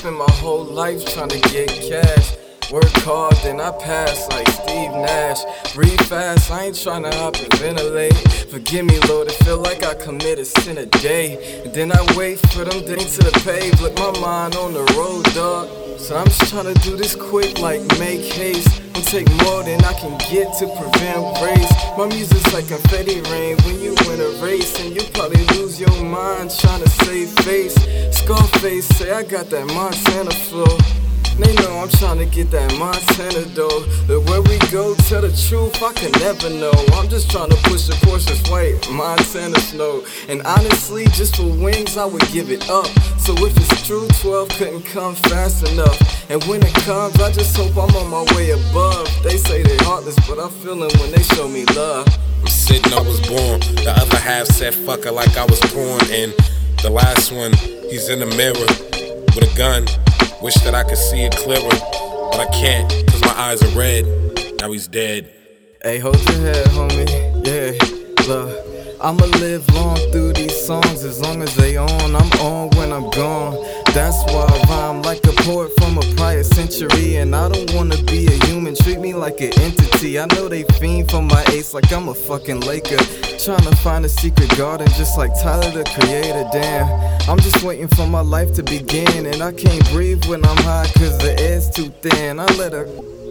spent my whole life trying to get cash. Work hard, then I pass like Steve Nash. Breathe fast, I ain't tryna hyperventilate. Forgive me, Lord, it feel like I commit a sin a day. And then I wait for them days to the pave. Look, my mind on the road, dog. So I'm just tryna do this quick like make haste. Don't take more than I can get to prevent race. My music's like confetti rain when you win a race. And you probably lose your mind tryna save face. Scarface say I got that Montana flow. They know I'm tryna get that Montana dough. But where we go, tell the truth, I can never know. I'm just tryna push the Porsche's white Montana snow. And honestly, just for wings, I would give it up. So if it's true, 12 couldn't come fast enough. And when it comes, I just hope I'm on my way above. They say they heartless, but I feel them when they show me love. I'm sitting, I was born. The other half said fuck her like I was born. And the last one, he's in the mirror with a gun. Wish that I could see it clearer, but I can't, cause my eyes are red. Now he's dead. Hey, hold your head, homie. Yeah, look, I'ma live long through these songs. As long as they on, I'm on when I'm gone. That's why I rhyme like a poet from a prior century. And I don't wanna be a human, treat me like an entity. I know they fiend for my ace like I'm a fucking Laker. Tryna find a secret garden just like Tyler the Creator. Damn, I'm just waiting for my life to begin. And I can't breathe when I'm high cause the air's too thin. I let her